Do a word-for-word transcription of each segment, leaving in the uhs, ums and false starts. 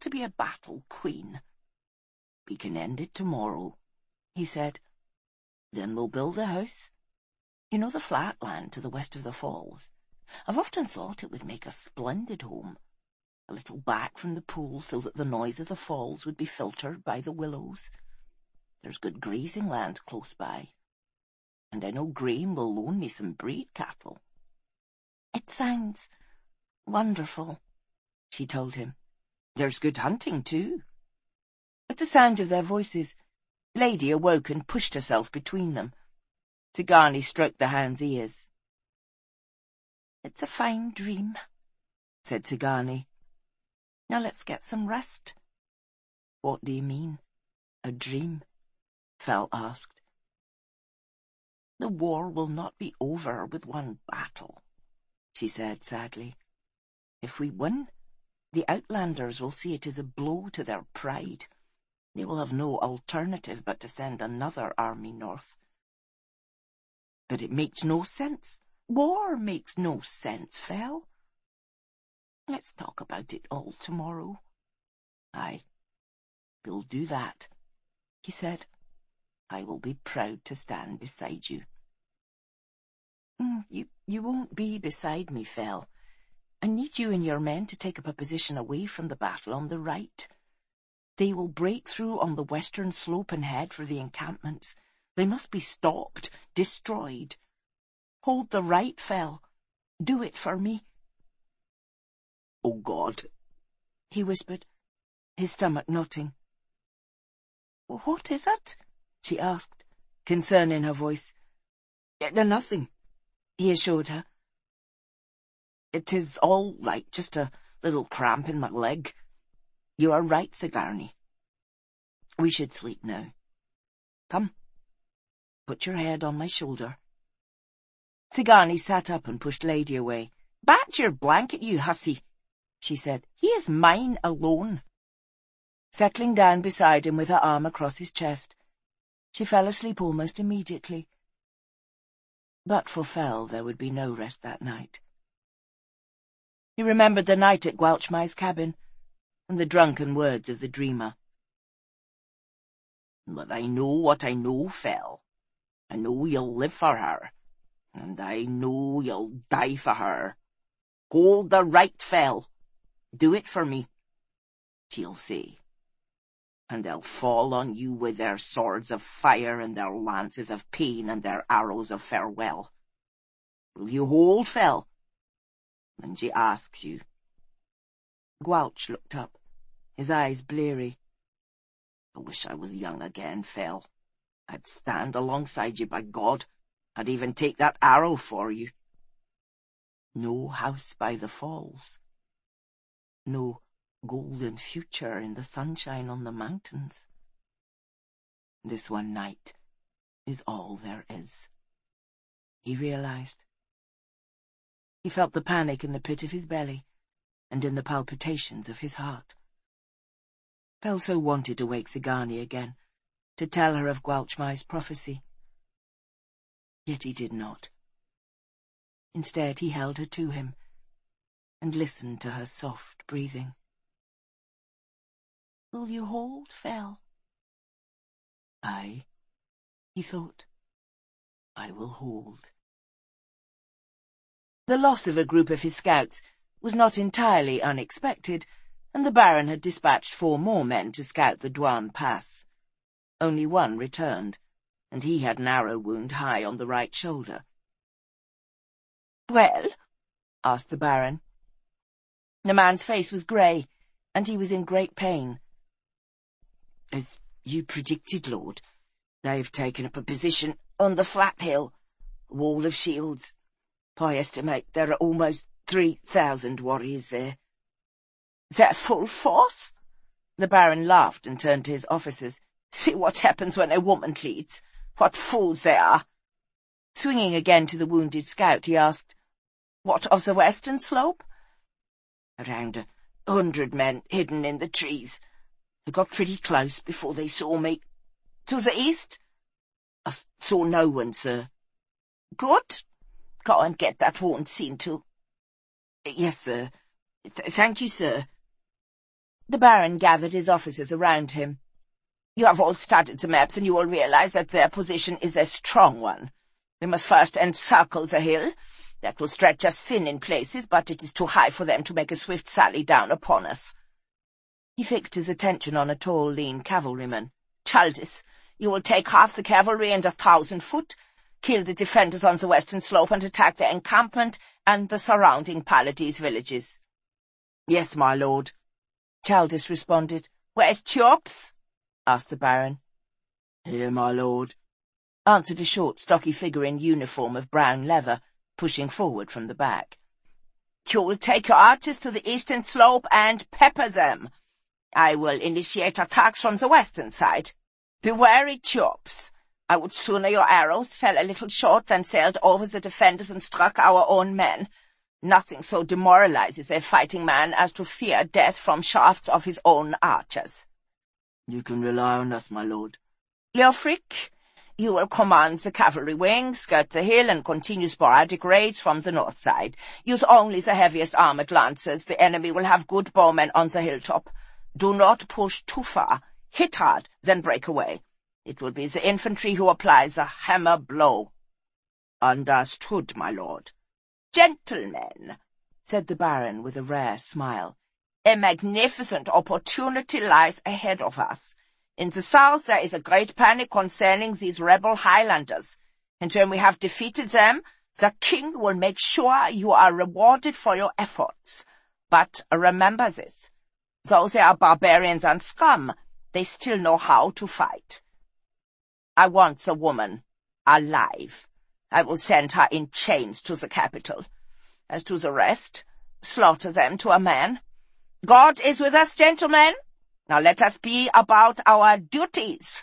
to be a battle queen. We can end it tomorrow, he said. Then we'll build a house. You know the flat land to the west of the falls? I've often thought it would make a splendid home. A little back from the pool so that the noise of the falls would be filtered by the willows. There's good grazing land close by. And I know Graham will loan me some breed cattle. It sounds wonderful, she told him. There's good hunting, too. At the sound of their voices, Lady awoke and pushed herself between them. Tigani stroked the hound's ears. It's a fine dream, said Tigani. Now let's get some rest. What do you mean, a dream? Fell asked. The war will not be over with one battle, she said sadly. If we win, the Outlanders will see it as a blow to their pride. They will have no alternative but to send another army north. But it makes no sense. War makes no sense, Fell. Let's talk about it all tomorrow. Aye, we'll do that, he said. I will be proud to stand beside you. Mm, you, you won't be beside me, Fell. I need you and your men to take up a position away from the battle on the right. They will break through on the western slope and head for the encampments. They must be stopped, destroyed. Hold the right, Fell. Do it for me. Oh, God, he whispered, his stomach knotting. What is it? She asked, concern in her voice. Nothing, he assured her. It is all right, just a little cramp in my leg. You are right, Sigarni. We should sleep now. Come, put your head on my shoulder. Sigarni sat up and pushed Lady away. Back to your blanket, you hussy, she said. He is mine alone. Settling down beside him with her arm across his chest, she fell asleep almost immediately. But for Fell there would be no rest that night. He remembered the night at Gwalchmai's cabin, and the drunken words of the dreamer. But I know what I know, Fell. I know you'll live for her, and I know you'll die for her. Hold the right, Fell. Do it for me, she'll say. And they'll fall on you with their swords of fire and their lances of pain and their arrows of farewell. Will you hold, Fell? When she asks you. Gwalch looked up, his eyes bleary. I wish I was young again, Fell. I'd stand alongside you, by God. I'd even take that arrow for you. No house by the falls. No golden future in the sunshine on the mountains. This one night is all there is, he realized. He felt the panic in the pit of his belly and in the palpitations of his heart. Fell so wanted to wake Sigarni again, to tell her of Gwalchmai's prophecy. Yet he did not. Instead he held her to him and listened to her soft breathing. Will you hold, Fell? Aye, he thought. I will hold. The loss of a group of his scouts was not entirely unexpected, and the Baron had dispatched four more men to scout the Dwan Pass. Only one returned, and he had an arrow wound high on the right shoulder. Well? Asked the Baron. The man's face was grey, and he was in great pain. As you predicted, Lord, they've taken up a position on the flat hill, wall of shields. I estimate there are almost three thousand warriors there. Is that full force? The Baron laughed and turned to his officers. See what happens when a woman leads. What fools they are. Swinging again to the wounded scout, he asked, What of the western slope? Around a hundred men hidden in the trees. They got pretty close before they saw me. To the east? I saw no one, sir. Good. Go and get that wound seen to. Yes, sir. Th thank you, sir. The Baron gathered his officers around him. "You have all studied the maps, and you will realize that their position is a strong one. We must first encircle the hill. That will stretch us thin in places, but it is too high for them to make a swift sally down upon us." He fixed his attention on a tall, lean cavalryman. "Chaldis, you will take half the cavalry and a thousand foot, kill the defenders on the western slope, and attack the encampment and the surrounding Pallades villages." "Yes, my lord," Chaldis responded. "Where's Chops?" asked the Baron. "Here, my lord," answered a short, stocky figure in uniform of brown leather, pushing forward from the back. "You will take your archers to the eastern slope and pepper them. I will initiate attacks from the western side. Be wary, Chops. I would sooner your arrows fell a little short than sailed over the defenders and struck our own men. Nothing so demoralizes a fighting man as to fear death from shafts of his own archers." "You can rely on us, my lord." "Leofric, you will command the cavalry wing, skirt the hill, and continue sporadic raids from the north side. Use only the heaviest armored lancers. The enemy will have good bowmen on the hilltop. Do not push too far. Hit hard, then break away. It will be the infantry who apply the hammer blow." "Understood, my lord." "Gentlemen," said the Baron with a rare smile, "a magnificent opportunity lies ahead of us. In the south there is a great panic concerning these rebel Highlanders, and when we have defeated them, the king will make sure you are rewarded for your efforts. But remember this, though they are barbarians and scum, they still know how to fight. I want the woman alive. I will send her in chains to the capital. As to the rest, slaughter them to a man. God is with us, gentlemen. Now let us be about our duties."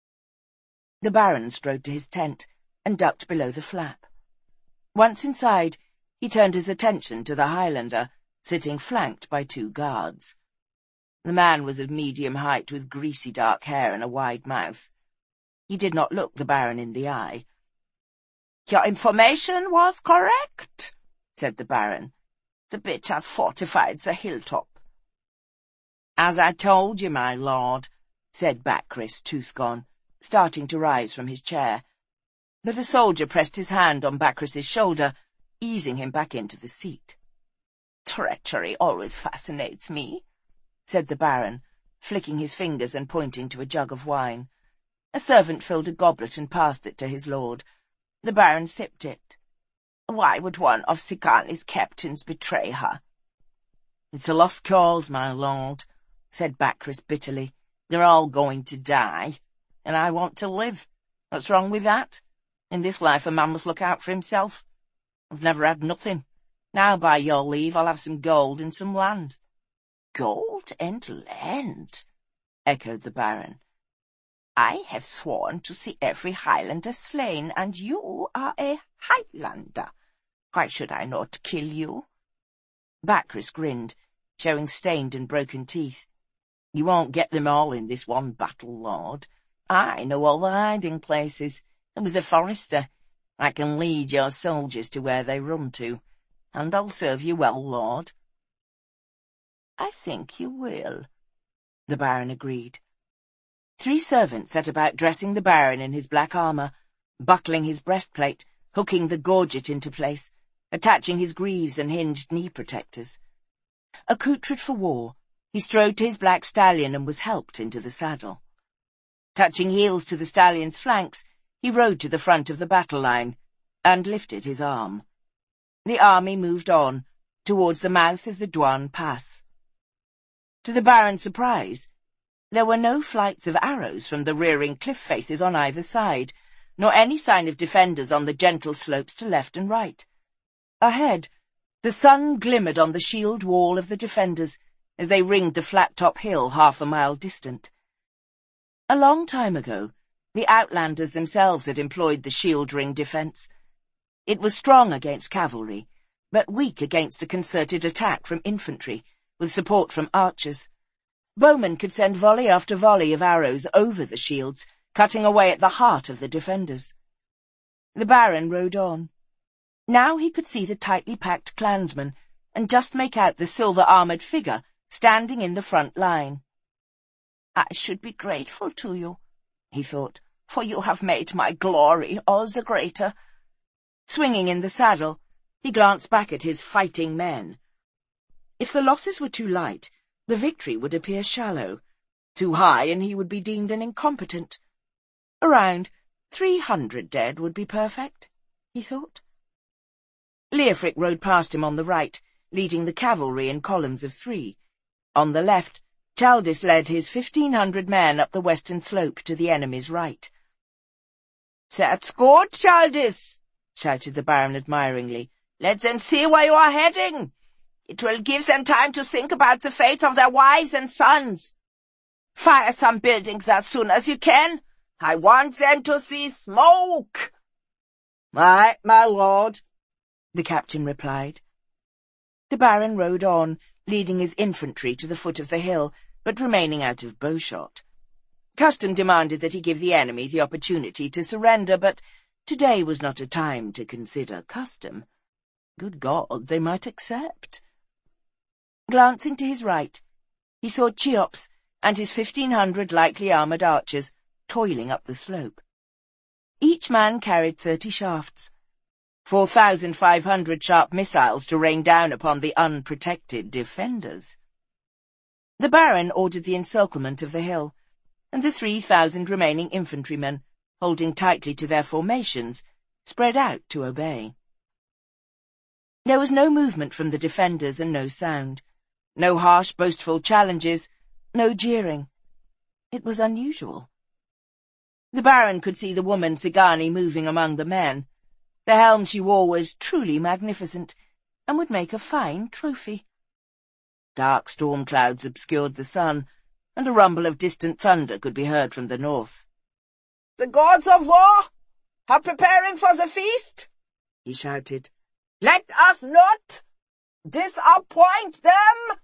The Baron strode to his tent and ducked below the flap. Once inside, he turned his attention to the Highlander, sitting flanked by two guards. The man was of medium height, with greasy dark hair and a wide mouth. He did not look the Baron in the eye. "Your information was correct," said the Baron. "The bitch has fortified the hilltop." "As I told you, my lord," said Bakris, tooth gone, starting to rise from his chair. But a soldier pressed his hand on Bakris's shoulder, easing him back into the seat. "Treachery always fascinates me," said the Baron, flicking his fingers and pointing to a jug of wine. A servant filled a goblet and passed it to his lord. The Baron sipped it. "Why would one of Sigarli's captains betray her?" "It's a lost cause, my lord," said Bakris bitterly. "They're all going to die, and I want to live. What's wrong with that? In this life a man must look out for himself. I've never had nothing. Now, by your leave, I'll have some gold and some land." "Gold and land?" echoed the Baron. "I have sworn to see every Highlander slain, and you are a Highlander. Why should I not kill you?" Bakris grinned, showing stained and broken teeth. "You won't get them all in this one battle, lord. I know all the hiding places. I was a forester. I can lead your soldiers to where they run to, and I'll serve you well, lord." "I think you will," the Baron agreed. Three servants set about dressing the Baron in his black armour, buckling his breastplate, hooking the gorget into place, attaching his greaves and hinged knee protectors. Accoutred for war, he strode to his black stallion and was helped into the saddle. Touching heels to the stallion's flanks, he rode to the front of the battle line and lifted his arm. The army moved on, towards the mouth of the Douane Pass. To the Baron's surprise, there were no flights of arrows from the rearing cliff faces on either side, nor any sign of defenders on the gentle slopes to left and right. Ahead, the sun glimmered on the shield wall of the defenders as they ringed the flat-top hill half a mile distant. A long time ago, the Outlanders themselves had employed the shield-ring defence. It was strong against cavalry, but weak against a concerted attack from infantry, with support from archers. Bowmen could send volley after volley of arrows over the shields, cutting away at the heart of the defenders. The Baron rode on. Now he could see the tightly packed clansmen, and just make out the silver-armoured figure standing in the front line. "I should be grateful to you," he thought, "for you have made my glory all the greater." Swinging in the saddle, he glanced back at his fighting men. If the losses were too light, the victory would appear shallow. Too high, and he would be deemed an incompetent. Around three hundred dead would be perfect, he thought. Leofric rode past him on the right, leading the cavalry in columns of three. On the left, Chaldis led his fifteen hundred men up the western slope to the enemy's right. "That's good, Chaldis," shouted the Baron admiringly. "Let them see where you are heading. It will give them time to think about the fate of their wives and sons. Fire some buildings as soon as you can. I want them to see smoke." "Aye, my lord," the captain replied. The Baron rode on, leading his infantry to the foot of the hill, but remaining out of bowshot. Custom demanded that he give the enemy the opportunity to surrender, but today was not a time to consider custom. Good God, they might accept. Glancing to his right, he saw Cheops and his fifteen hundred lightly armoured archers toiling up the slope. Each man carried thirty shafts, four thousand five hundred sharp missiles to rain down upon the unprotected defenders. The Baron ordered the encirclement of the hill, and the three thousand remaining infantrymen, holding tightly to their formations, spread out to obey. There was no movement from the defenders and no sound, no harsh, boastful challenges, no jeering. It was unusual. The Baron could see the woman Sigani moving among the men. The helm she wore was truly magnificent, and would make a fine trophy. Dark storm clouds obscured the sun, and a rumble of distant thunder could be heard from the north. "The gods of war are preparing for the feast," he shouted. "Let us not disappoint them."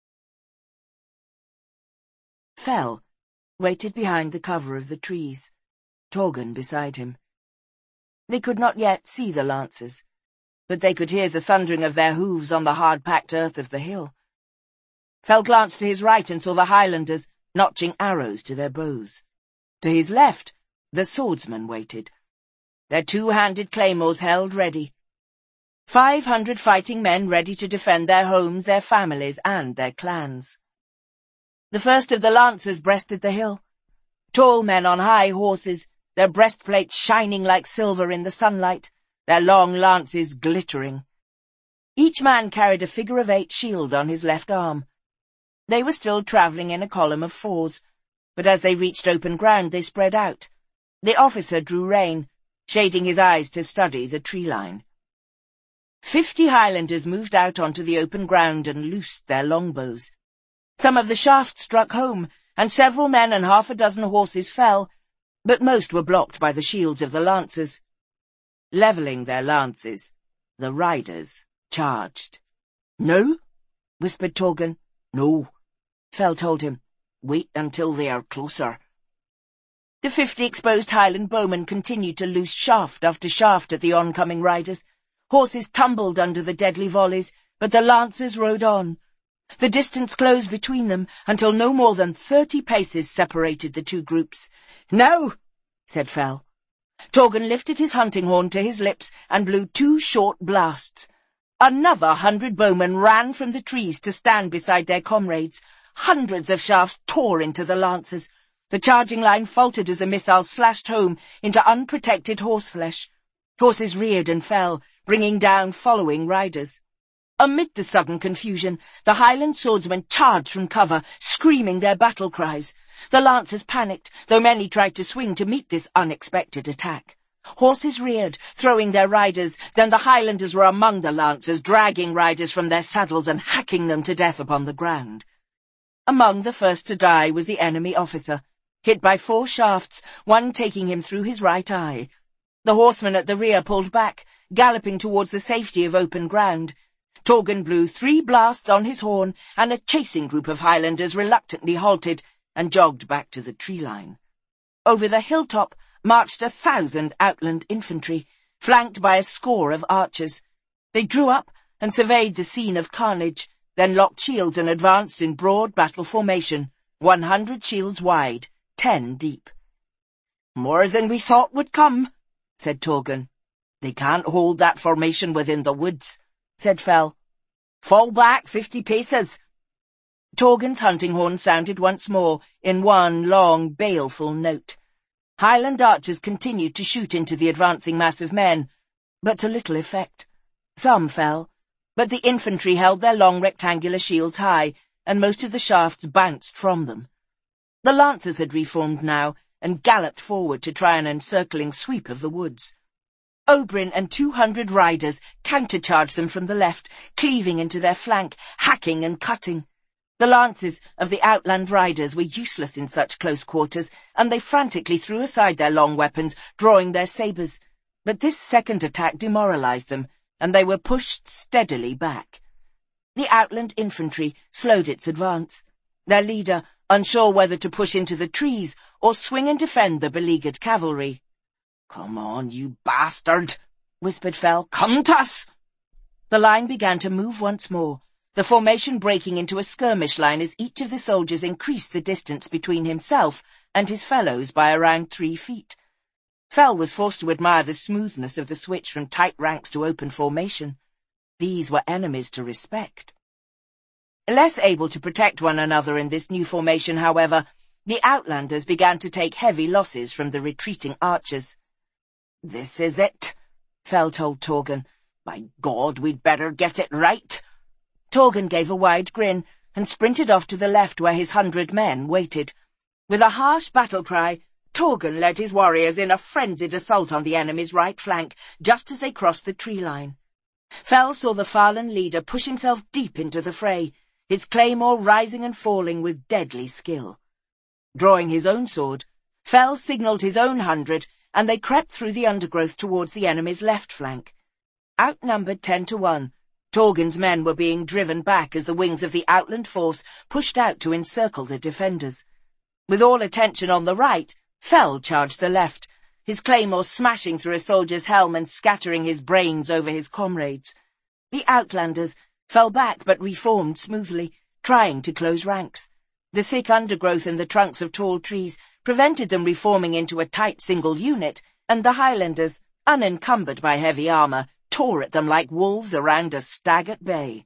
Fell waited behind the cover of the trees, Torgun beside him. They could not yet see the lancers, but they could hear the thundering of their hooves on the hard-packed earth of the hill. Fell glanced to his right and saw the Highlanders notching arrows to their bows. To his left, the swordsmen waited, their two-handed claymores held ready. Five hundred fighting men ready to defend their homes, their families, and their clans. The first of the lancers breasted the hill, tall men on high horses, their breastplates shining like silver in the sunlight, their long lances glittering. Each man carried a figure-of-eight shield on his left arm. They were still travelling in a column of fours, but as they reached open ground they spread out. The officer drew rein, shading his eyes to study the tree line. Fifty Highlanders moved out onto the open ground and loosed their longbows. Some of the shafts struck home, and several men and half a dozen horses fell, but most were blocked by the shields of the lancers. Levelling their lances, the riders charged. "No?" whispered Torgun. "No," Fell told him. "Wait until they are closer." The fifty exposed Highland bowmen continued to loose shaft after shaft at the oncoming riders. Horses tumbled under the deadly volleys, but the lancers rode on. The distance closed between them until no more than thirty paces separated the two groups. "Now," said Fell. Torgun lifted his hunting horn to his lips and blew two short blasts. Another hundred bowmen ran from the trees to stand beside their comrades. Hundreds of shafts tore into the lancers. The charging line faltered as the missiles slashed home into unprotected horseflesh. Horses reared and fell, bringing down following riders. Amid the sudden confusion, the Highland swordsmen charged from cover, screaming their battle cries. The lancers panicked, though many tried to swing to meet this unexpected attack. Horses reared, throwing their riders, then the Highlanders were among the lancers, dragging riders from their saddles and hacking them to death upon the ground. Among the first to die was the enemy officer, hit by four shafts, one taking him through his right eye. The horsemen at the rear pulled back, galloping towards the safety of open ground. Torgun blew three blasts on his horn, and a chasing group of Highlanders reluctantly halted and jogged back to the tree line. Over the hilltop marched a thousand outland infantry, flanked by a score of archers. They drew up and surveyed the scene of carnage, then locked shields and advanced in broad battle formation, one hundred shields wide, ten deep. "More than we thought would come," said Torgun. "They can't hold that formation within the woods," said Fell. "Fall back fifty paces." Torgun's hunting horn sounded once more, in one long, baleful note. Highland archers continued to shoot into the advancing mass of men, but to little effect. Some fell, but the infantry held their long rectangular shields high, and most of the shafts bounced from them. The lancers had reformed now, and galloped forward to try an encircling sweep of the woods. Oberyn and two hundred riders countercharged them from the left, cleaving into their flank, hacking and cutting. The lances of the outland riders were useless in such close quarters, and they frantically threw aside their long weapons, drawing their sabres. But this second attack demoralized them, and they were pushed steadily back. The outland infantry slowed its advance, their leader unsure whether to push into the trees or swing and defend the beleaguered cavalry. "Come on, you bastard," whispered Fell. "Come to us!" The line began to move once more, the formation breaking into a skirmish line as each of the soldiers increased the distance between himself and his fellows by around three feet. Fell was forced to admire the smoothness of the switch from tight ranks to open formation. These were enemies to respect. Less able to protect one another in this new formation, however, the Outlanders began to take heavy losses from the retreating archers. "This is it," Fell told Torgun. "By God, we'd better get it right." Torgun gave a wide grin and sprinted off to the left where his hundred men waited. With a harsh battle cry, Torgun led his warriors in a frenzied assault on the enemy's right flank, just as they crossed the tree line. Fell saw the fallen leader push himself deep into the fray, his claymore rising and falling with deadly skill. Drawing his own sword, Fell signalled his own hundred, and they crept through the undergrowth towards the enemy's left flank. Outnumbered ten to one, Torgun's men were being driven back as the wings of the outland force pushed out to encircle the defenders. With all attention on the right, Fell charged the left, his claymore smashing through a soldier's helm and scattering his brains over his comrades. The Outlanders fell back but reformed smoothly, trying to close ranks. The thick undergrowth and the trunks of tall trees prevented them reforming into a tight single unit, and the Highlanders, unencumbered by heavy armour, tore at them like wolves around a stag at bay.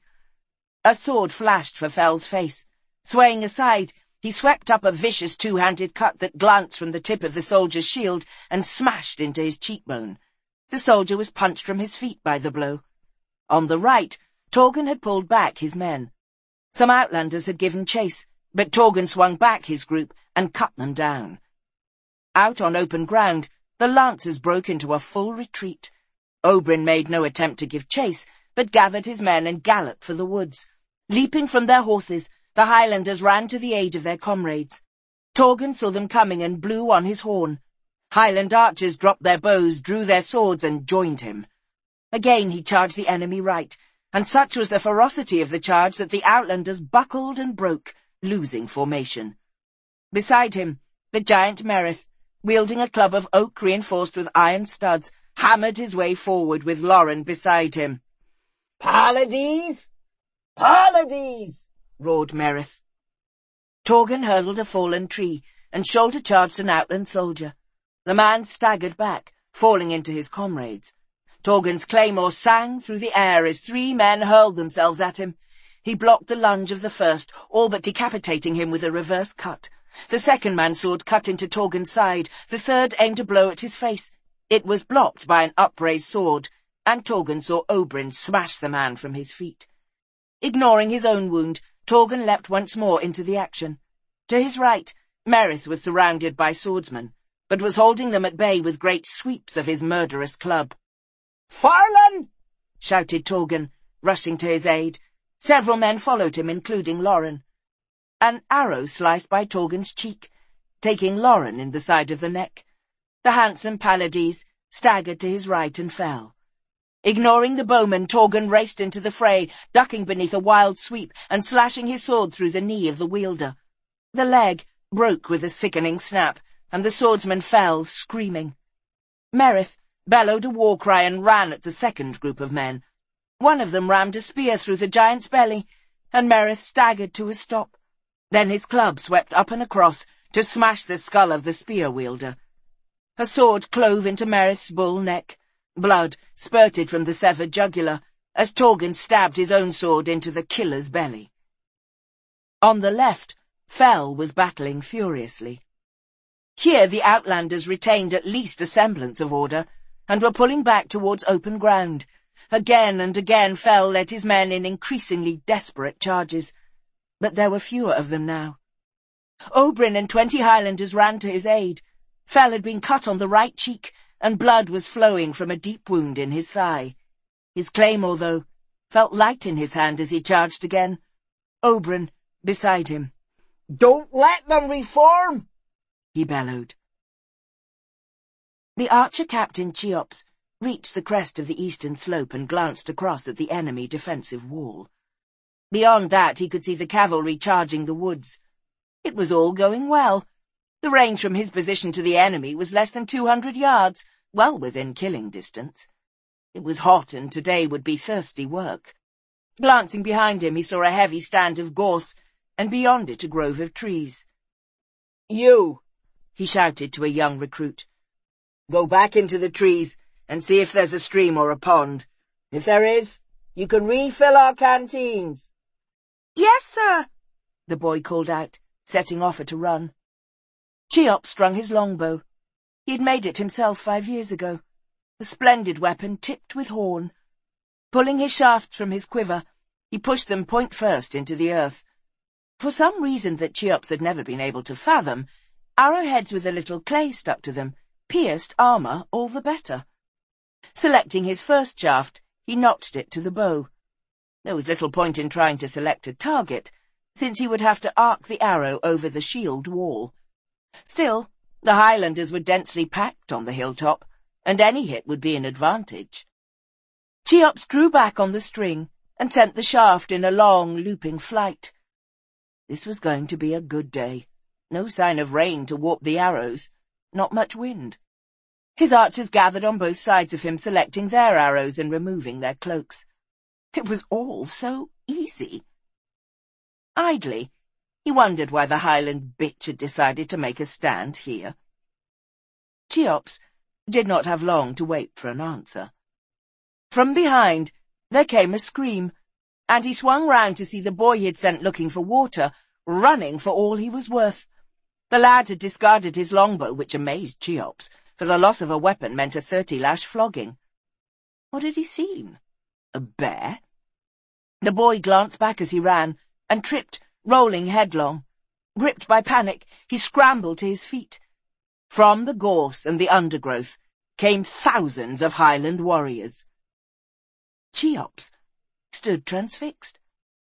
A sword flashed for Fell's face. Swaying aside, he swept up a vicious two-handed cut that glanced from the tip of the soldier's shield and smashed into his cheekbone. The soldier was punched from his feet by the blow. On the right, Torgun had pulled back his men. Some Outlanders had given chase, but Torgun swung back his group and cut them down. Out on open ground, the lancers broke into a full retreat. Oberyn made no attempt to give chase, but gathered his men and galloped for the woods. Leaping from their horses, the Highlanders ran to the aid of their comrades. Torgun saw them coming and blew on his horn. Highland archers dropped their bows, drew their swords, and joined him. Again he charged the enemy right, and such was the ferocity of the charge that the Outlanders buckled and broke, losing formation. Beside him, the giant Merith, wielding a club of oak reinforced with iron studs, hammered his way forward with Loren beside him. "Pallades! Pallades!" roared Merith. Torgun hurdled a fallen tree and shoulder-charged an outland soldier. The man staggered back, falling into his comrades. Torgun's claymore sang through the air as three men hurled themselves at him. He blocked the lunge of the first, all but decapitating him with a reverse cut. The second man's sword cut into Torgun's side. The third aimed a blow at his face. It was blocked by an upraised sword, and Torgun saw Oberyn smash the man from his feet. Ignoring his own wound, Torgun leapt once more into the action. To his right, Merith was surrounded by swordsmen, but was holding them at bay with great sweeps of his murderous club. "Farlan!" shouted Torgun, rushing to his aid. Several men followed him, including Loren. An arrow sliced by Torgun's cheek, taking Loren in the side of the neck. The handsome Pallades staggered to his right and fell. Ignoring the bowman, Torgun raced into the fray, ducking beneath a wild sweep and slashing his sword through the knee of the wielder. The leg broke with a sickening snap, and the swordsman fell, screaming. Merith bellowed a war cry and ran at the second group of men. One of them rammed a spear through the giant's belly, and Merith staggered to a stop. Then his club swept up and across to smash the skull of the spear-wielder. A sword clove into Merith's bull neck. Blood spurted from the severed jugular as Torgin stabbed his own sword into the killer's belly. On the left, Fell was battling furiously. Here the Outlanders retained at least a semblance of order, and were pulling back towards open ground. Again and again Fell led his men in increasingly desperate charges, but there were fewer of them now. Oberyn and twenty Highlanders ran to his aid. Fell had been cut on the right cheek, and blood was flowing from a deep wound in his thigh. His claymore, though, felt light in his hand as he charged again. Oberyn beside him. "Don't let them reform!" he bellowed. The archer captain Cheops reached the crest of the eastern slope and glanced across at the enemy defensive wall. Beyond that he could see the cavalry charging the woods. It was all going well. The range from his position to the enemy was less than two hundred yards, well within killing distance. It was hot, and today would be thirsty work. Glancing behind him, he saw a heavy stand of gorse, and beyond it a grove of trees. "You," he shouted to a young recruit. "Go back into the trees and see if there's a stream or a pond. If there is, you can refill our canteens." "Yes, sir," the boy called out, setting off at a run. Cheops strung his longbow. He had made it himself five years ago, a splendid weapon tipped with horn. Pulling his shafts from his quiver, he pushed them point first into the earth. For some reason that Cheops had never been able to fathom, arrowheads with a little clay stuck to them pierced armour all the better. Selecting his first shaft, he notched it to the bow. There was little point in trying to select a target, since he would have to arc the arrow over the shield wall. Still, the Highlanders were densely packed on the hilltop, and any hit would be an advantage. Cheops drew back on the string and sent the shaft in a long, looping flight. This was going to be a good day. No sign of rain to warp the arrows. Not much wind. His archers gathered on both sides of him, selecting their arrows and removing their cloaks. It was all so easy. Idly, he wondered why the Highland bitch had decided to make a stand here. Cheops did not have long to wait for an answer. From behind, there came a scream, and he swung round to see the boy he had sent looking for water, running for all he was worth. The lad had discarded his longbow, which amazed Cheops, for the loss of a weapon meant a thirty-lash flogging. What had he seen? A bear? The boy glanced back as he ran, and tripped, rolling headlong. Gripped by panic, he scrambled to his feet. From the gorse and the undergrowth came thousands of Highland warriors. Cheops stood transfixed.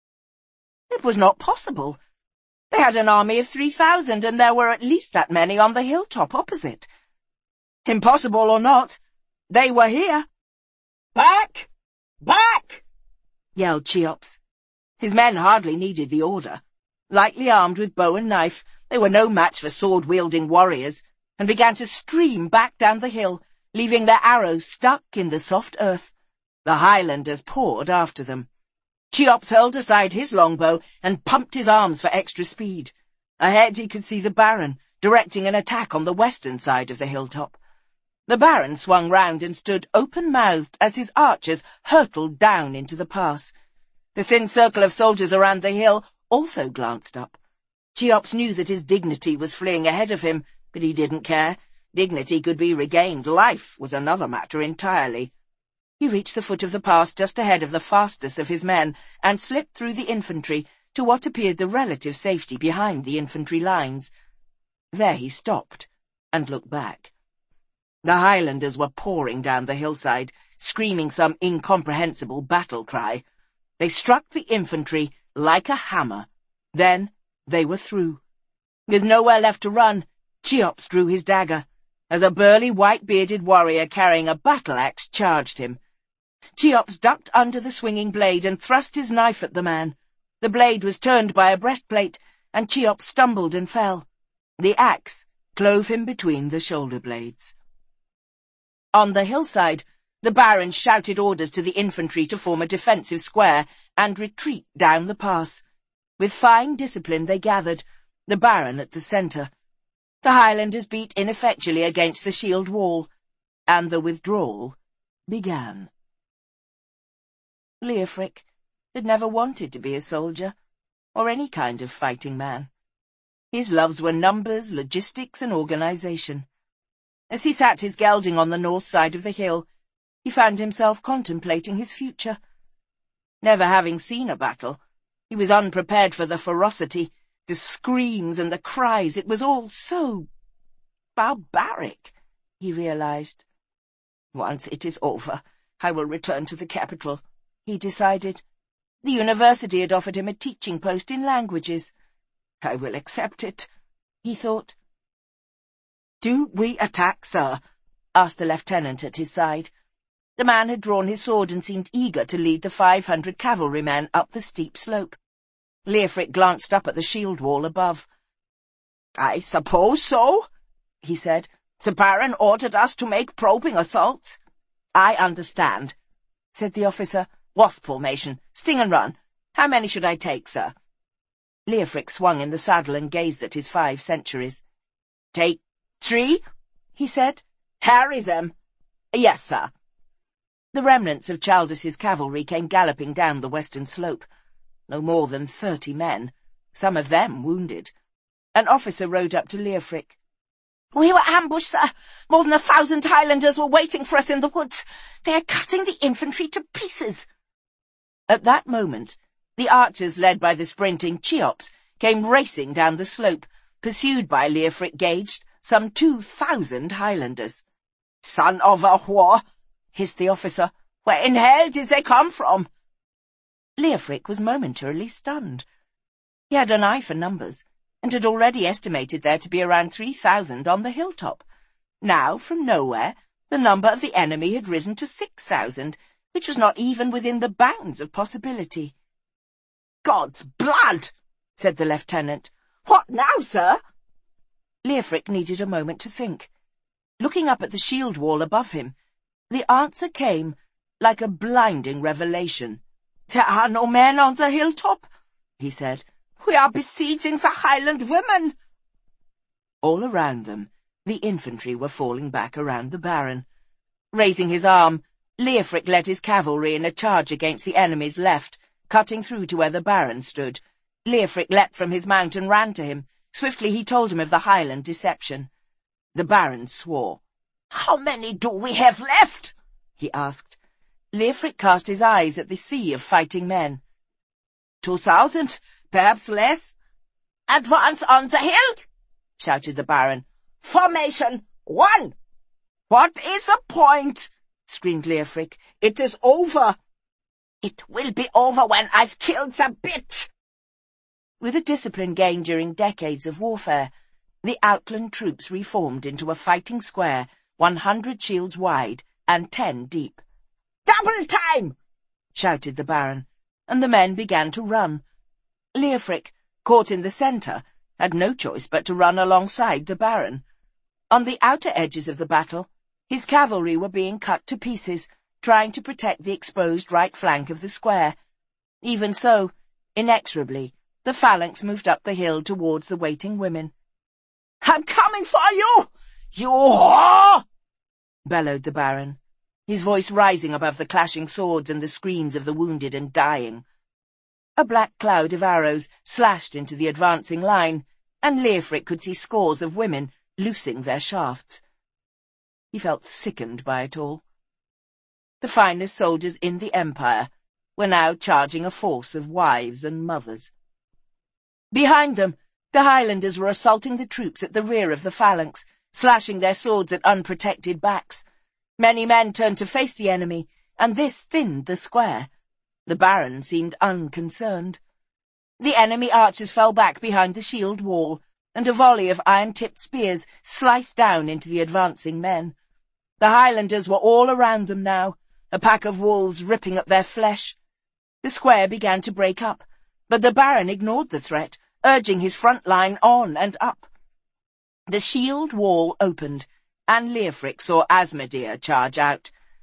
It was not possible. They had an army of three thousand, and there were at least that many on the hilltop opposite. Impossible or not, they were here. "Back! Back!" yelled Cheops. His men hardly needed the order. Lightly armed with bow and knife, they were no match for sword-wielding warriors, and began to stream back down the hill, leaving their arrows stuck in the soft earth. The Highlanders poured after them. Cheops hurled aside his longbow and pumped his arms for extra speed. Ahead he could see the Baron, directing an attack on the western side of the hilltop. The Baron swung round and stood open-mouthed as his archers hurtled down into the pass. The thin circle of soldiers around the hill also glanced up. Cheops knew that his dignity was fleeing ahead of him, but he didn't care. Dignity could be regained. Life was another matter entirely. He reached the foot of the pass just ahead of the fastest of his men, and slipped through the infantry to what appeared the relative safety behind the infantry lines. There he stopped, and looked back. The Highlanders were pouring down the hillside, screaming some incomprehensible battle cry. They struck the infantry like a hammer. Then they were through. With nowhere left to run, Cheops drew his dagger, as a burly white-bearded warrior carrying a battle-axe charged him. Cheops ducked under the swinging blade and thrust his knife at the man. The blade was turned by a breastplate, and Cheops stumbled and fell. The axe clove him between the shoulder blades. On the hillside, The Baron shouted orders to the infantry to form a defensive square and retreat down the pass. With fine discipline they gathered, the Baron at the centre. The Highlanders beat ineffectually against the shield wall, and the withdrawal began. Leofric had never wanted to be a soldier, or any kind of fighting man. His loves were numbers, logistics, and organisation. As he sat his gelding on the north side of the hill, he found himself contemplating his future. Never having seen a battle, he was unprepared for the ferocity, the screams and the cries. It was all so barbaric, he realized. Once it is over, I will return to the capital, he decided. The university had offered him a teaching post in languages. I will accept it, he thought. Do we attack, sir? Asked the lieutenant at his side. The man had drawn his sword and seemed eager to lead the five hundred cavalrymen up the steep slope. Leofric glanced up at the shield wall above. I suppose so, he said. The Baron ordered us to make probing assaults. I understand, said the officer. Wasp formation, sting and run. How many should I take, sir? Leofric swung in the saddle and gazed at his five centuries. Take three, he said. Harry them. Yes, sir. The remnants of Chaldus's cavalry came galloping down the western slope. No more than thirty men, some of them wounded. An officer rode up to Leofric. We were ambushed, sir. More than a thousand Highlanders were waiting for us in the woods. They are cutting the infantry to pieces. At that moment, the archers led by the sprinting Cheops came racing down the slope, pursued by Leofric gauged some two thousand Highlanders. Son of a whore, hissed the officer. Where in hell did they come from? Leofric was momentarily stunned. He had an eye for numbers, and had already estimated there to be around three thousand on the hilltop. Now, from nowhere, the number of the enemy had risen to six thousand, which was not even within the bounds of possibility. God's blood, said the lieutenant. What now, sir? Leofric needed a moment to think. Looking up at the shield wall above him, the answer came like a blinding revelation. There are no men on the hilltop, he said. We are besieging the Highland women. All around them, the infantry were falling back around the Baron. Raising his arm, Leofric led his cavalry in a charge against the enemy's left, cutting through to where the Baron stood. Leofric leapt from his mount and ran to him. Swiftly he told him of the Highland deception. The Baron swore. How many do we have left? He asked. Leofric cast his eyes at the sea of fighting men. Two thousand, perhaps less. Advance on the hill, shouted the Baron. Formation, one. What is the point? Screamed Leofric. It is over. It will be over when I've killed the bitch. With a discipline gained during decades of warfare, the Outland troops reformed into a fighting square one hundred shields wide and ten deep. Double time! Shouted the Baron, and the men began to run. Leofric, caught in the centre, had no choice but to run alongside the Baron. On the outer edges of the battle, his cavalry were being cut to pieces, trying to protect the exposed right flank of the square. Even so, inexorably, the phalanx moved up the hill towards the waiting women. I'm coming for you, you whore! Bellowed the Baron, his voice rising above the clashing swords and the screams of the wounded and dying. A black cloud of arrows slashed into the advancing line, and Leofric could see scores of women loosing their shafts. He felt sickened by it all. The finest soldiers in the Empire were now charging a force of wives and mothers. Behind them, the Highlanders were assaulting the troops at the rear of the phalanx, slashing their swords at unprotected backs. Many men turned to face the enemy, and this thinned the square. The Baron seemed unconcerned. The enemy archers fell back behind the shield wall, and a volley of iron-tipped spears sliced down into the advancing men. The Highlanders were all around them now, a pack of wolves ripping at their flesh. The square began to break up, but the Baron ignored the threat, urging his front line on and up. The shield wall opened, and Leofric saw Asmodea charge out.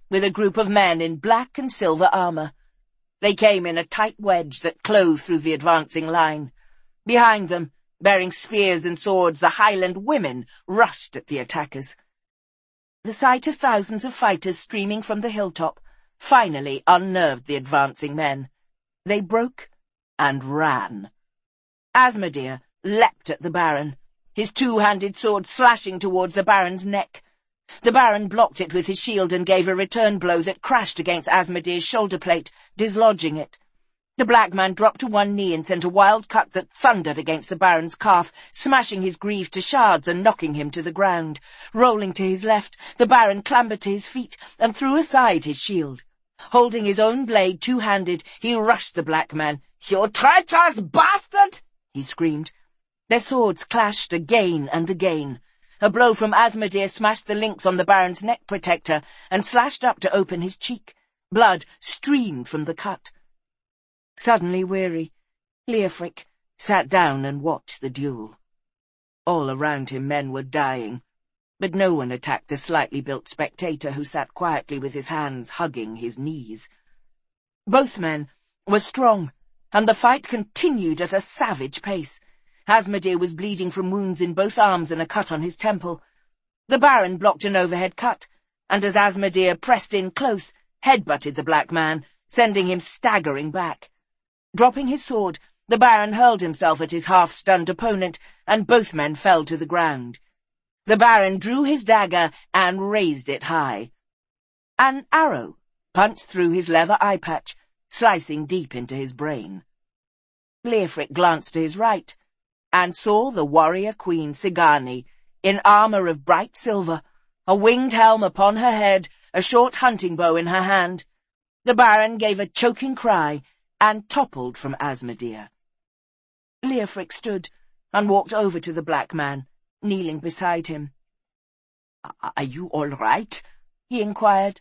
with a group of men in black and silver armour. They came in a tight wedge that clove through the advancing line. Behind them, bearing spears and swords, the Highland women rushed at the attackers. The sight of thousands of fighters streaming from the hilltop finally unnerved the advancing men. They broke and ran. Asmodee leapt at the Baron, his two-handed sword slashing towards the Baron's neck. The Baron blocked it with his shield and gave a return blow that crashed against Asmodee's shoulder-plate, dislodging it. The black man dropped to one knee and sent a wild cut that thundered against the Baron's calf, smashing his greave to shards and knocking him to the ground. Rolling to his left, the Baron clambered to his feet and threw aside his shield. Holding his own blade two-handed, he rushed the black man. "You treacherous bastard!" he screamed. Their swords clashed again and again. A blow from Asmodee smashed the links on the Baron's neck protector and slashed up to open his cheek. Blood streamed from the cut. Suddenly weary, Leofric sat down and watched the duel. All around him men were dying, but no one attacked the slightly built spectator who sat quietly with his hands hugging his knees. Both men were strong, and the fight continued at a savage pace. Asmodee was bleeding from wounds in both arms and a cut on his temple. The Baron blocked an overhead cut, and as Asmodee pressed in close, headbutted the black man, sending him staggering back. Dropping his sword, the Baron hurled himself at his half-stunned opponent, and both men fell to the ground. The Baron drew his dagger and raised it high. An arrow punched through his leather eye patch, slicing deep into his brain. Leofric glanced to his right, and saw the warrior queen Sigani, in armour of bright silver, a winged helm upon her head, a short hunting bow in her hand. The Baron gave a choking cry, and toppled from Asmodee. Leofric stood, and walked over to the black man, kneeling beside him. "Are you all right?" he inquired.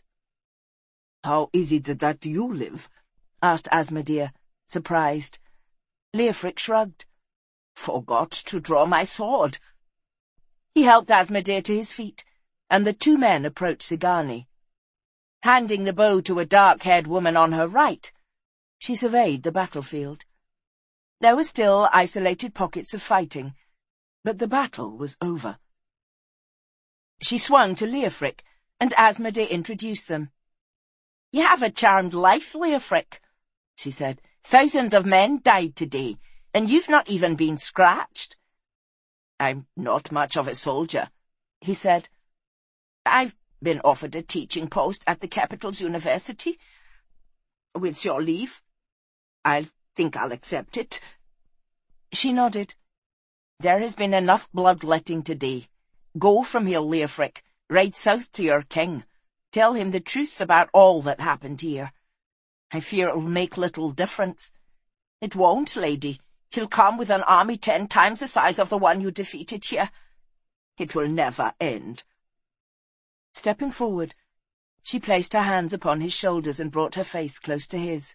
"How is it that you live?" asked Asmodee, surprised. Leofric shrugged. "Forgot to draw my sword." He helped Asmodee to his feet, and the two men approached Sigani. Handing the bow to a dark-haired woman on her right, she surveyed the battlefield. There were still isolated pockets of fighting, but the battle was over. She swung to Leofric, and Asmodee introduced them. "You have a charmed life, Leofric," she said. "Thousands of men died today, and you've not even been scratched." "I'm not much of a soldier," he said. "I've been offered a teaching post at the capital's university. With your leave, I think I'll accept it." She nodded. "There has been enough bloodletting today. Go from here, Leofric. Ride south to your king. Tell him the truth about all that happened here. I fear it will make little difference." "It won't, lady. He'll come with an army ten times the size of the one you defeated here. It will never end." Stepping forward, she placed her hands upon his shoulders and brought her face close to his.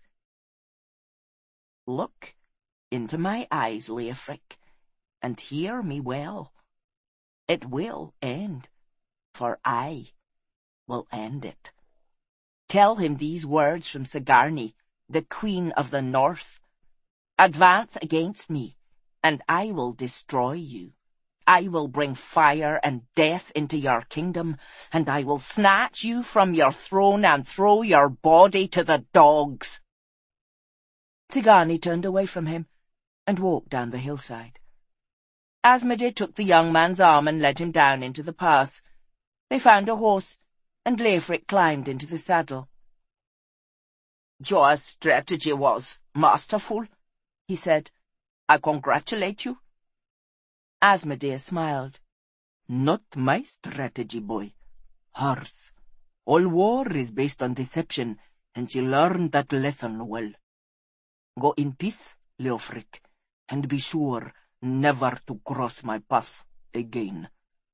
"Look into my eyes, Leofric, and hear me well. It will end, for I will end it. Tell him these words from Sigarni, the Queen of the North. Advance against me, and I will destroy you. I will bring fire and death into your kingdom, and I will snatch you from your throne and throw your body to the dogs." Sigani turned away from him and walked down the hillside. Asmodee took the young man's arm and led him down into the pass. They found a horse, and Leofric climbed into the saddle. "Your strategy was masterful," he said. "I congratulate you." Asmodee smiled. "Not my strategy, boy. Hers. All war is based on deception, and she learned that lesson well. Go in peace, Leofric, and be sure never to cross my path again."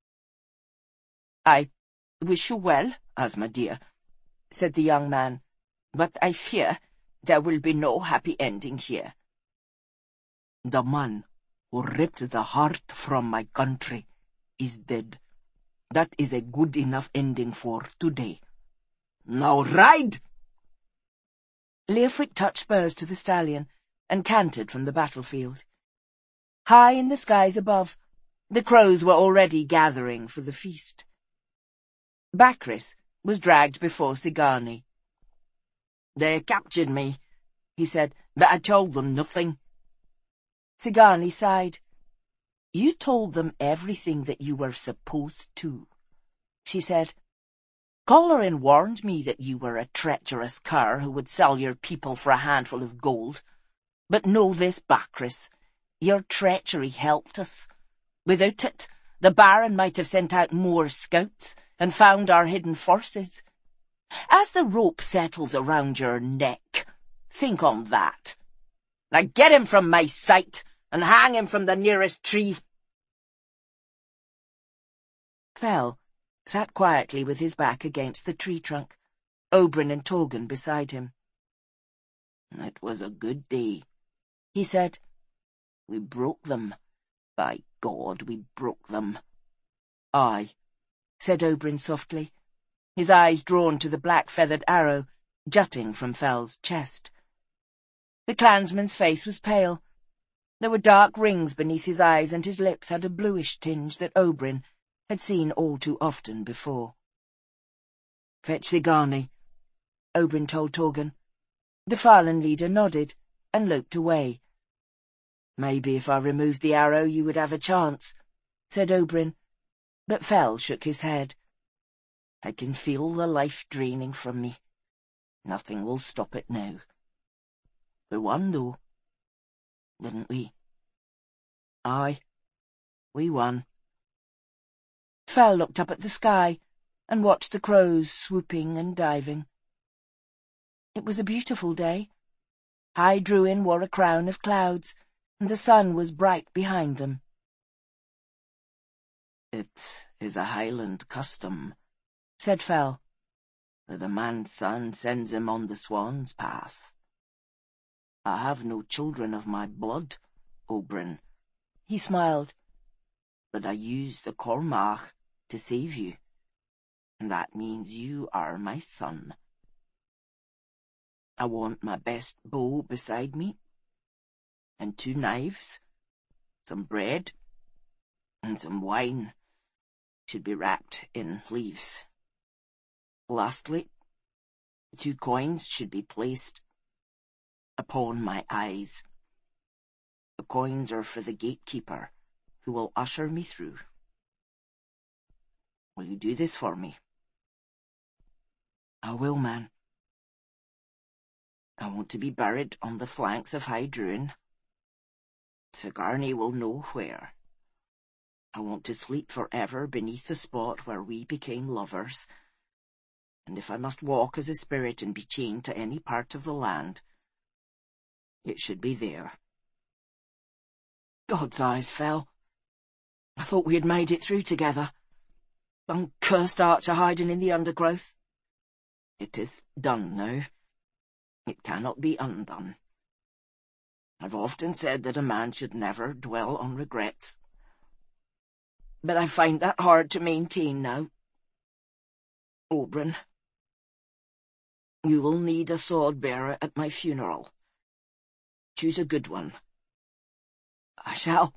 "I wish you well, Asmodee," said the young man, "but I fear there will be no happy ending here." "The man who ripped the heart from my country is dead. That is a good enough ending for today. Now ride! Leofric touched spurs to the stallion and cantered from the battlefield. High in the skies above, the crows were already gathering for the feast. Bakris was dragged before Sigani. They captured me, he said, but I told them nothing. Sigani sighed. You told them everything that you were supposed to, she said. Collerin warned me that you were a treacherous cur who would sell your people for a handful of gold. But know this, Bakris, your treachery helped us. Without it, the Baron might have sent out more scouts and found our hidden forces. As the rope settles around your neck, think on that. Now get him from my sight and hang him from the nearest tree. Fell sat quietly with his back against the tree trunk, Oberyn and Torgun beside him. It was a good day, he said. We broke them. By God, we broke them. Aye, said Oberyn softly, his eyes drawn to the black-feathered arrow jutting from Fell's chest. The clansman's face was pale. There were dark rings beneath his eyes, and his lips had a bluish tinge that Oberyn had seen all too often before. Fetch Sigani, Oberyn told Torgun. The Farlan leader nodded and loped away. Maybe if I removed the arrow you would have a chance, said Oberyn, but Fell shook his head. I can feel the life draining from me. Nothing will stop it now. We won, though, didn't we? Aye, we won. Fell looked up at the sky and watched the crows swooping and diving. It was a beautiful day. High Druin wore a crown of clouds, and the sun was bright behind them. It is a Highland custom, said Fell, that a man's son sends him on the swan's path. I have no children of my blood, Oberyn. He smiled. But I use the Cormach to save you, and that means you are my son. I want my best bow beside me, and two knives, some bread, and some wine should be wrapped in leaves. Lastly, two coins should be placed upon my eyes. The coins are for the gatekeeper, who will usher me through. Will you do this for me? I will, man. I want to be buried on the flanks of High Druin. Sigarni will know where. I want to sleep forever beneath the spot where we became lovers. And if I must walk as a spirit and be chained to any part of the land, it should be there. God's eyes fell. I thought we had made it through together. One cursed archer hiding in the undergrowth. It is done now. It cannot be undone. I've often said that a man should never dwell on regrets. But I find that hard to maintain now. Oberyn, you will need a sword-bearer at my funeral. Choose a good one. I shall.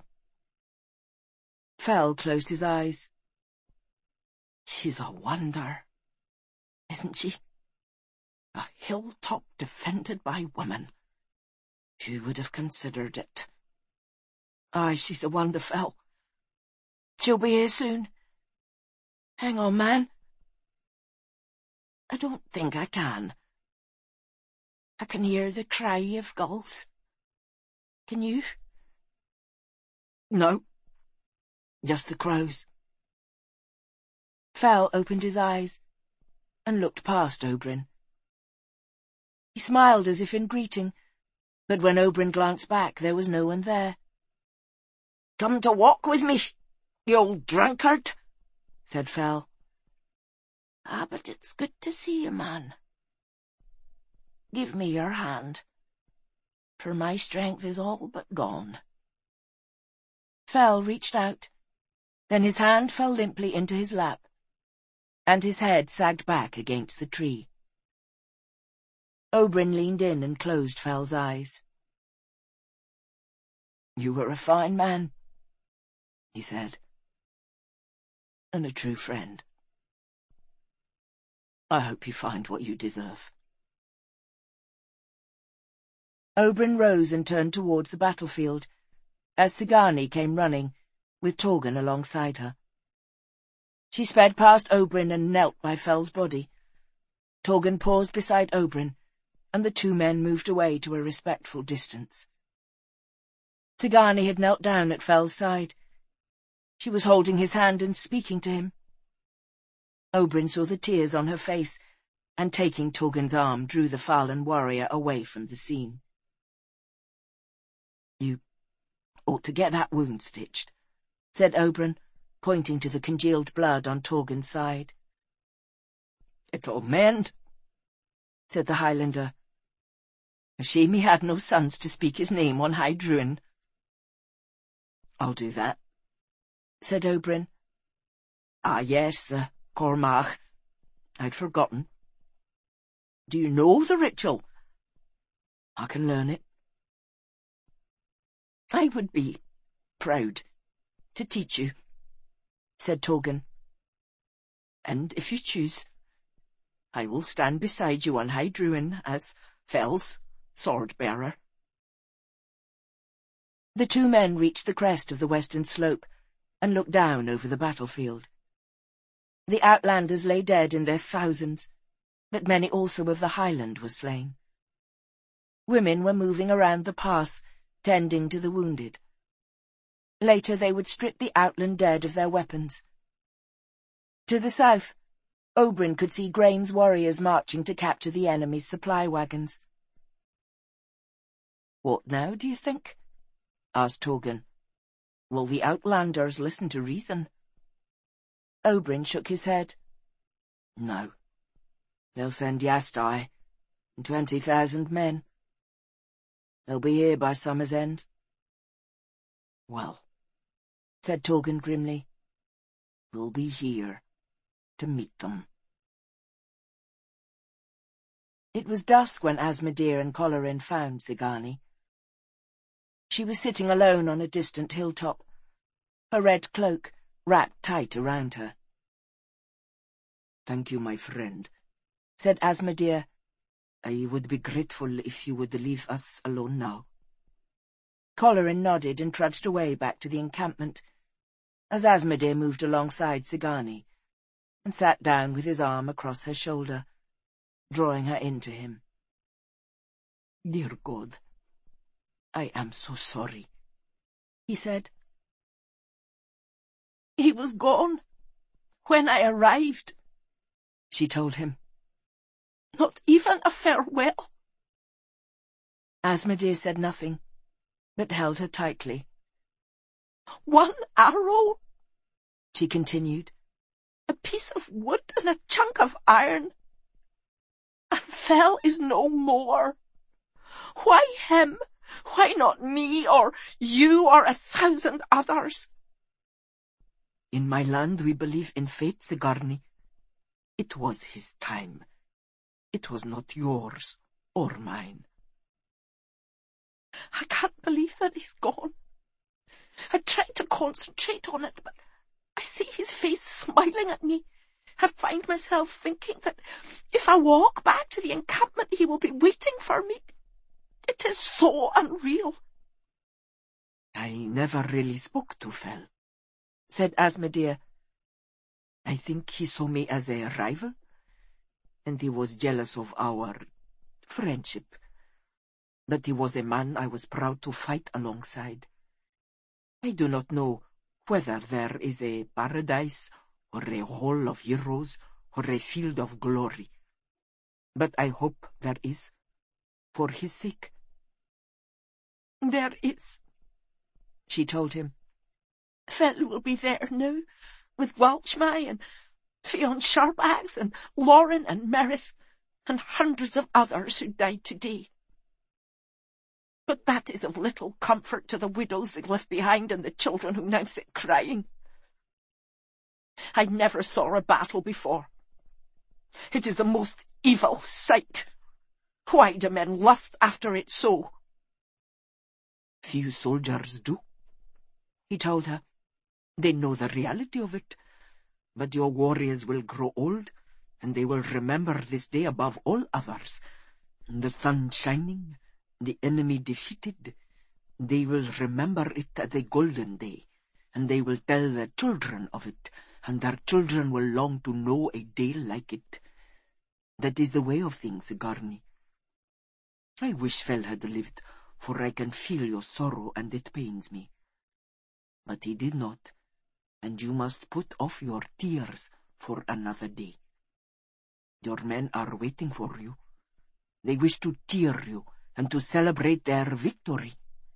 Fell closed his eyes. She's a wonder, isn't she? A hilltop defended by women. Who would have considered it? Aye, she's a wonder, Fell. She'll be here soon. Hang on, man. I don't think I can. I can hear the cry of gulls. Can you? No. Just the crows. Fell opened his eyes and looked past Oberyn. He smiled as if in greeting, but when Oberyn glanced back, there was no one there. Come to walk with me, you old drunkard, said Fell. Ah, but it's good to see you, man. Give me your hand, for my strength is all but gone. Fell reached out, then his hand fell limply into his lap, and his head sagged back against the tree. Oberyn leaned in and closed Fell's eyes. "You were a fine man," he said, "and a true friend. I hope you find what you deserve." Oberyn rose and turned towards the battlefield, as Sigani came running, with Torgon alongside her. She sped past Oberyn and knelt by Fell's body. Torgon paused beside Oberyn, and the two men moved away to a respectful distance. Sigani had knelt down at Fell's side. She was holding his hand and speaking to him. Oberyn saw the tears on her face, and taking Torgon's arm, drew the fallen warrior away from the scene. "You ought to get that wound stitched," said Oberyn, pointing to the congealed blood on Torgon's side. "It'll mend," said the Highlander. "A shame he had no sons to speak his name on High Druin." "I'll do that," said Oberyn. "Ah, yes, the Cormach. I'd forgotten. Do you know the ritual?" "I can learn it." "I would be proud to teach you," said Torgon. "And if you choose, I will stand beside you on High Druin as Fell's sword-bearer." The two men reached the crest of the western slope and looked down over the battlefield. The Outlanders lay dead in their thousands, but many also of the Highland were slain. Women were moving around the pass, tending to the wounded. Later they would strip the Outland dead of their weapons. To the south, Oberyn could see Greyne's warriors marching to capture the enemy's supply wagons. "What now, do you think?" asked Torgon. "Will the Outlanders listen to reason?" Oberyn shook his head. "No. They'll send Yastai and twenty thousand men. They'll be here by summer's end." "Well," said Torgon grimly, "we'll be here to meet them." It was dusk when Asmodee and Coloryn found Sigani. She was sitting alone on a distant hilltop, her red cloak wrapped tight around her. "Thank you, my friend," said Asmodee. "I would be grateful if you would leave us alone now." Coloryn nodded and trudged away back to the encampment, as Asmodee moved alongside Sigani and sat down with his arm across her shoulder, drawing her into him. "Dear God, I am so sorry," he said. "He was gone when I arrived," she told him. "Not even a farewell." Asmodee said nothing, but held her tightly. "One arrow," she continued, "a piece of wood and a chunk of iron. And Fell is no more. Why him? Why not me, or you, or a thousand others?" "In my land we believe in fate, Sigarni. It was his time. It was not yours or mine." "I can't believe that he's gone. I tried to concentrate on it, but I see his face smiling at me. I find myself thinking that if I walk back to the encampment he will be waiting for me. It is so unreal." "I never really spoke to Fell," said Asmodee. "I think he saw me as a rival, and he was jealous of our friendship. But he was a man I was proud to fight alongside. I do not know whether there is a paradise, or a hall of heroes, or a field of glory, but I hope there is, for his sake." "There is," she told him. "Fell will be there now, with Welchmai and Fionn Sharpaxe and Lauren and Merith, and hundreds of others who died today. But that is of little comfort to the widows they left behind and the children who now sit crying. I never saw a battle before. It is the most evil sight. Why do men lust after it so? Few soldiers do, he told her. They know the reality of it. But your warriors will grow old, and they will remember this day above all others. The sun shining, the enemy defeated. They will remember it as a golden day, and they will tell their children of it, and their children will long to know a day like it. That is the way of things, Sigarni. I wish Fell had lived, for I can feel your sorrow, and it pains me. But he did not, and you must put off your tears for another day. Your men are waiting for you. They wish to cheer you, and to celebrate their victory.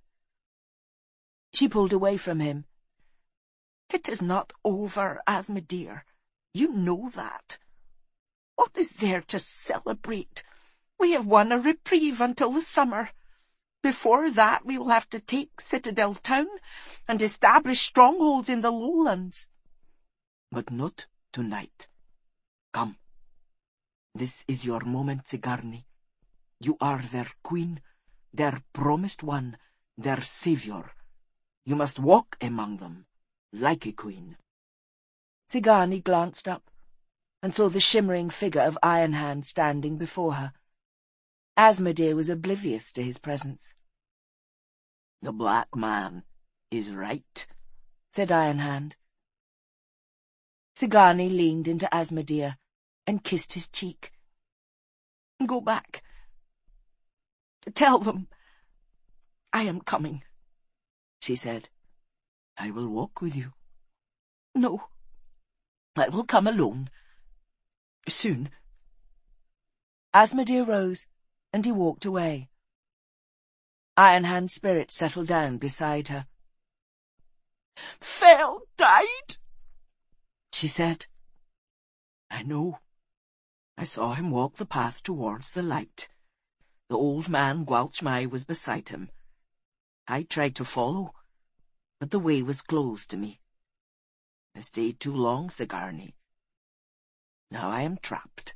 She pulled away from him. It is not over, Asma dear. You know that. What is there to celebrate? We have won a reprieve until the summer. Before that we will have to take Citadel Town and establish strongholds in the lowlands. But not tonight. Come. This is your moment, Sigarni. You are their queen, their promised one, their savior. You must walk among them, like a queen. Sigarni glanced up, and saw the shimmering figure of Ironhand standing before her. Asmodee was oblivious to his presence. The black man is right, said Ironhand. Sigarni leaned into Asmodee and kissed his cheek. Go back. Tell them I am coming, she said. I will walk with you. No, I will come alone. Soon. Asmodee rose, and he walked away. Ironhand's spirit settled down beside her. Fell died, she said. I know. I saw him walk the path towards the light. The old man Gwalchmai was beside him. I tried to follow, but the way was closed to me. I stayed too long, Sigarni. Now I am trapped.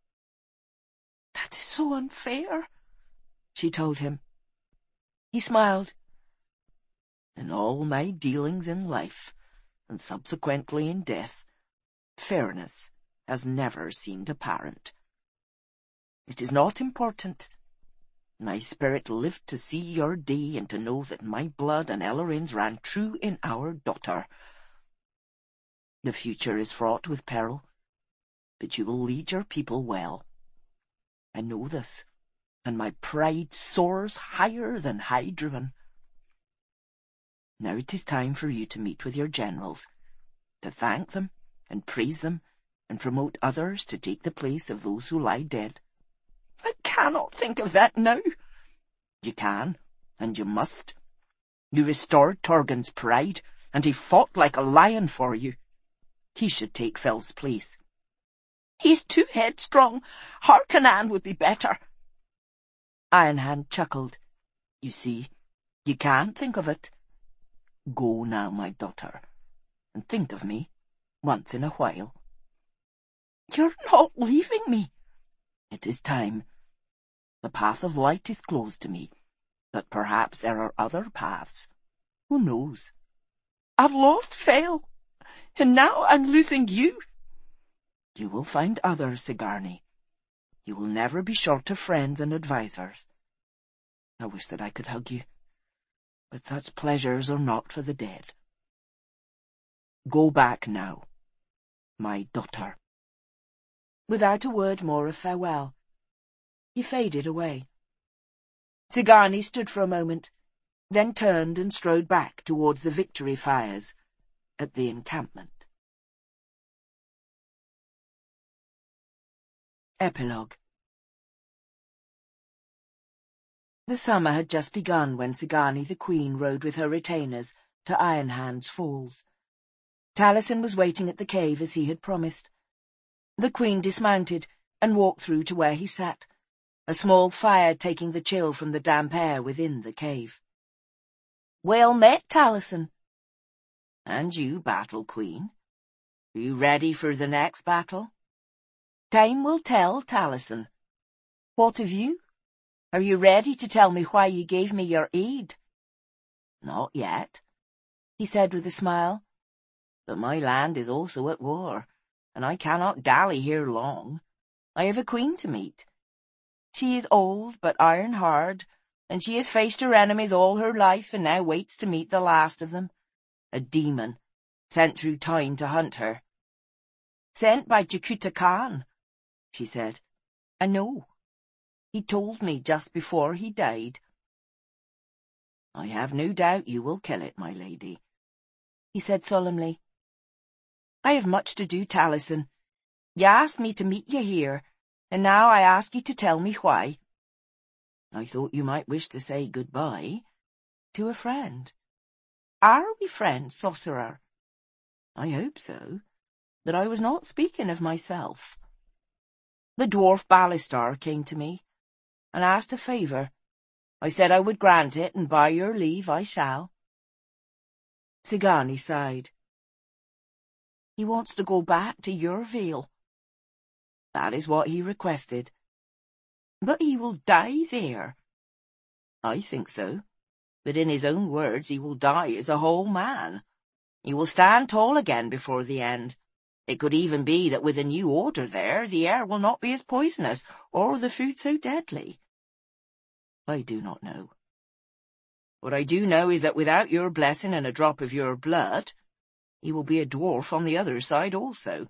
That is so unfair, she told him. He smiled. In all my dealings in life, and subsequently in death, fairness has never seemed apparent. It is not important. My spirit lived to see your day and to know that my blood and Ellorin's ran true in our daughter. The future is fraught with peril, but you will lead your people well. I know this, and my pride soars higher than Hydruin. Now it is time for you to meet with your generals, to thank them and praise them, and promote others to take the place of those who lie dead. I cannot think of that now. You can, and you must. You restored Torgon's pride, and he fought like a lion for you. He should take Fell's place. He's too headstrong. Harkonnen would be better. Ironhand chuckled. You see, you can think of it. Go now, my daughter, and think of me once in a while. You're not leaving me. It is time. The path of light is closed to me, but perhaps there are other paths. Who knows? I've lost Fell, and now I'm losing you. You will find others, Sigarni. You will never be short of friends and advisers. I wish that I could hug you, but such pleasures are not for the dead. Go back now, my daughter. Without a word more of farewell, he faded away. Sigarni stood for a moment, then turned and strode back towards the victory fires at the encampment. Epilogue. The summer had just begun when Sigarni the Queen rode with her retainers to Ironhand's Falls. Taliesin was waiting at the cave as he had promised. The Queen dismounted and walked through to where he sat, a small fire taking the chill from the damp air within the cave. "Well met, Taliesin." "And you, Battle Queen? Are you ready for the next battle?" "Time will tell, Taliesin. What of you?" Are you ready to tell me why you gave me your aid? Not yet, he said with a smile. But my land is also at war, and I cannot dally here long. I have a queen to meet. She is old but iron-hard, and she has faced her enemies all her life and now waits to meet the last of them. A demon, sent through time to hunt her. Sent by Jakuta Khan, she said. I know. He told me just before he died. I have no doubt you will kill it, my lady, he said solemnly. I have much to do, Taliesin. You asked me to meet you here, and now I ask you to tell me why. I thought you might wish to say goodbye to a friend. Are we friends, sorcerer? I hope so, but I was not speaking of myself. The dwarf Balistar came to me and asked a favour. I said I would grant it, and by your leave I shall. Sigani sighed. He wants to go back to your vale. That is what he requested. But he will die there. I think so, but in his own words he will die as a whole man. He will stand tall again before the end. It could even be that with a new order there, the air will not be as poisonous, or the food so deadly. I do not know. What I do know is that without your blessing and a drop of your blood, he will be a dwarf on the other side also.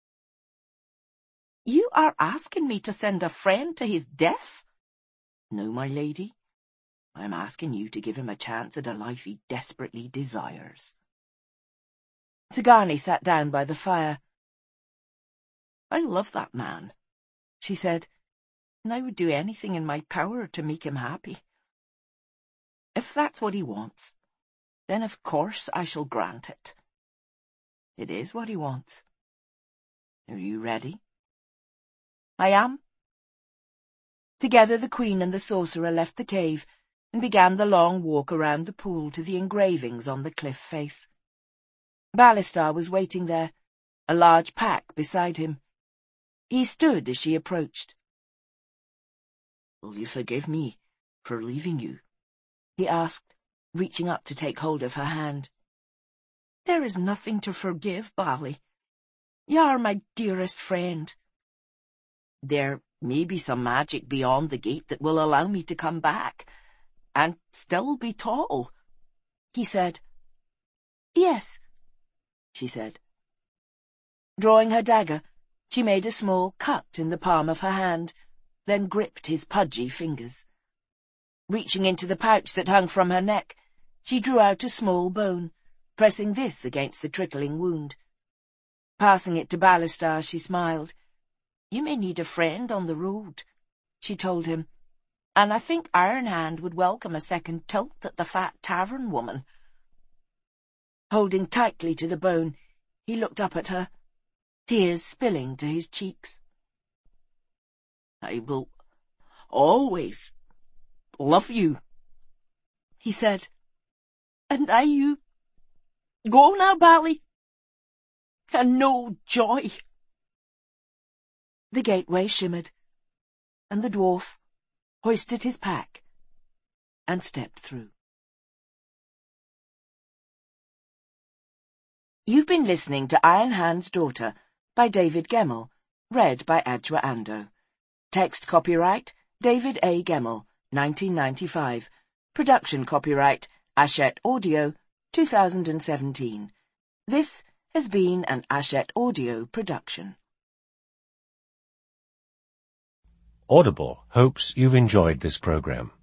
You are asking me to send a friend to his death? No, my lady. I am asking you to give him a chance at a life he desperately desires. Sigani sat down by the fire. I love that man, she said, and I would do anything in my power to make him happy. If that's what he wants, then of course I shall grant it. It is what he wants. Are you ready? I am. Together the queen and the sorcerer left the cave and began the long walk around the pool to the engravings on the cliff face. Balistar was waiting there, a large pack beside him. He stood as she approached. Will you forgive me for leaving you? He asked, reaching up to take hold of her hand. There is nothing to forgive, Bali. You are my dearest friend. There may be some magic beyond the gate that will allow me to come back, and still be tall, he said. Yes, she said. Drawing her dagger, she made a small cut in the palm of her hand, then gripped his pudgy fingers. Reaching into the pouch that hung from her neck, she drew out a small bone, pressing this against the trickling wound. Passing it to Balistar, she smiled. You may need a friend on the road, she told him, and I think Ironhand would welcome a second tilt at the fat tavern woman. Holding tightly to the bone, he looked up at her, tears spilling to his cheeks. I will always love you, he said. And I you. Go now, Bali, and know joy. The gateway shimmered, and the dwarf hoisted his pack and stepped through. You've been listening to Ironhand's Daughter by David Gemmell, read by Adjoa Andoh. Text copyright David A. Gemmell, nineteen ninety-five. Production copyright Hachette Audio, two thousand seventeen. This has been an Hachette Audio production. Audible hopes you've enjoyed this program.